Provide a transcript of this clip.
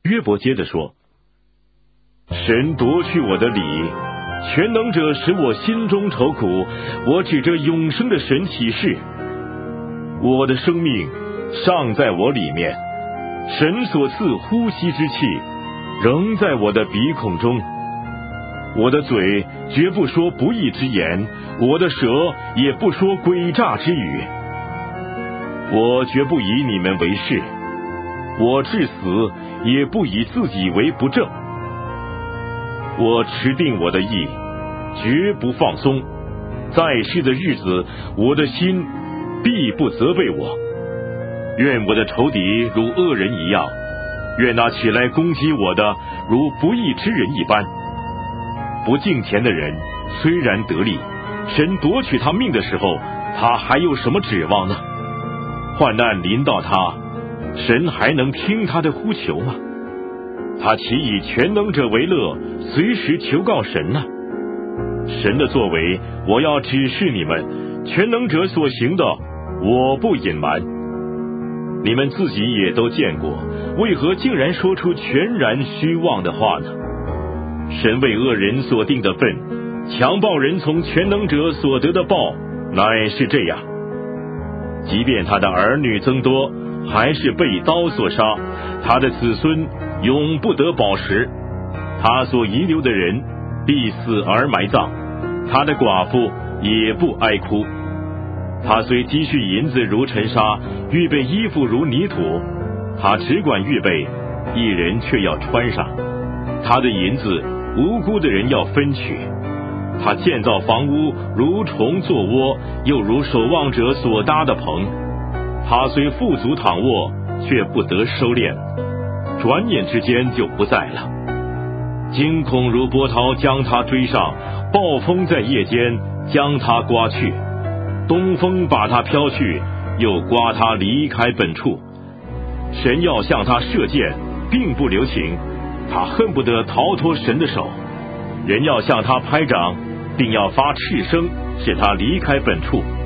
约伯接着说：神夺去我的理，全能者使我心中愁苦，我指着永生的神起誓，我的生命尚在我里面，神所赐呼吸之气仍在我的鼻孔中。我的嘴绝不说不义之言，我的舌也不说诡诈之语。我绝不以你们为是，我至死也不以自己为不正。我持定我的意，绝不放松。在世的日子，我的心必不责备我。愿我的仇敌如恶人一样，愿那起来攻击我的如不义之人一般。不敬虔的人虽然得利，神夺取他命的时候，他还有什么指望呢？患难临到他，神还能听他的呼求吗？他岂以全能者为乐，随时求告神呢？神的作为，我要指示你们，全能者所行的，我不隐瞒。你们自己也都见过，为何竟然说出全然虚妄的话呢？神为恶人所定的分，强暴人从全能者所得的报，乃是这样。即便他的儿女增多，还是被刀所杀，他的子孙永不得饱食。他所遗留的人必死而埋葬，他的寡妇也不哀哭。他虽积蓄银子如尘沙，预备衣服如泥土，他只管预备，一人却要穿上。他的银子无辜的人要分取。他建造房屋如虫作窝，又如守望者所搭的棚。他虽富足躺卧，却不得收敛，转眼之间就不在了。惊恐如波涛将他追上，暴风在夜间将他刮去，东风把他飘去，又刮他离开本处。神要向他射箭，并不留情，他恨不得逃脱神的手。人要向他拍掌，并要发斥声，使他离开本处。